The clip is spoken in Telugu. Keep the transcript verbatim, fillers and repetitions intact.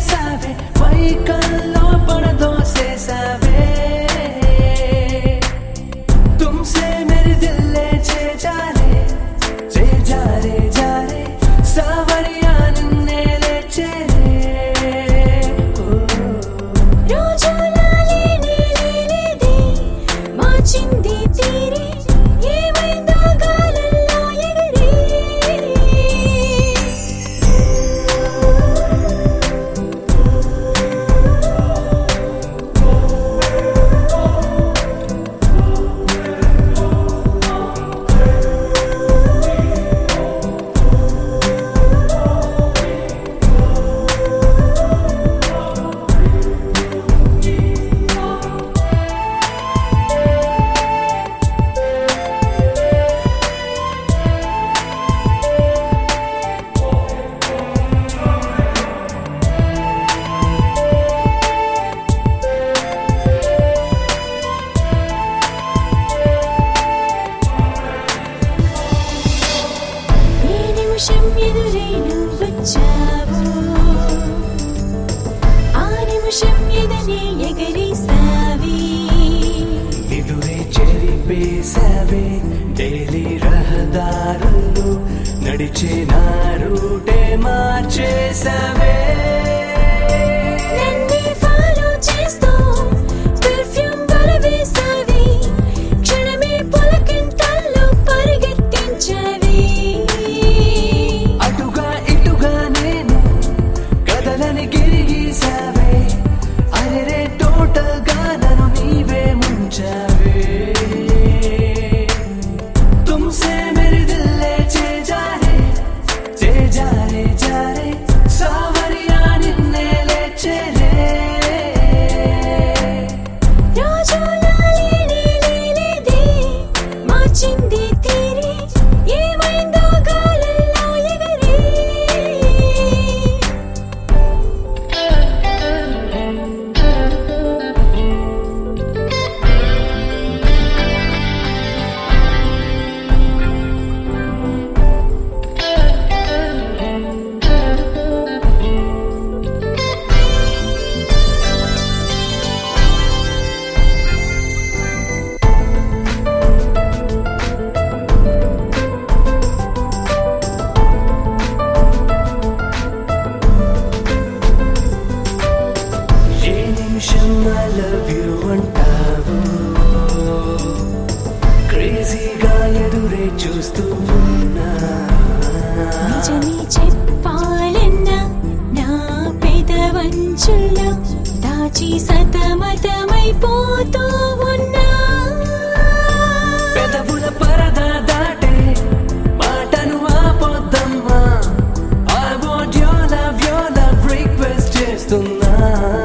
చేసావే వైకల్లో పడదోసేసావే तुमसे मेरे दिल ले चे जा रे चे जा रे जा रे सावरिया निन्ने ले चे రోజు లాలి నీలి దే మార్చింది తీరి ఏమైందో గాలుల్లో ఎగిరి నిమిషం ఎదురై నువ్వు వచ్చావు ఆ నిమిషం ఎదనే ఎగరేసావి ఎదురే చెరిపేసావే డైలీ రహదారుల్లో నడిచే నా రూటే మార్చేసావే నన్నే ఫాలో చేస్తూ పర్ఫ్యూమ్ వలవేసావి క్షణమే పులకింతల్లో పరిగెత్తించావి అటుగా ఇటుగా నేను కదలని గిరిగీసావే అరెరే టోటల్ గా నన్ను నీవే ముంచావే तुमसे मेरे दिल ले चे जा रे चे जा रे जा रे सावरिया निन्ने ले चे రోజు లాలి నీలి దే మార్చింది తీరి ఏమైందో గాలుల్లో ఎగిరి ఏ నిమిషం I love you అంటావు క్రేజీగా ఎదురే చూస్తూ ఉన్నా నిజమే చెప్పాలన్నా నా పెదవంచుల్లో దాచి సతమతమైపోతూ ఉన్నా పెదవుల పరదా దాటే మాటను ఆపొద్దమ్మా I want your love your love request చేస్తున్నా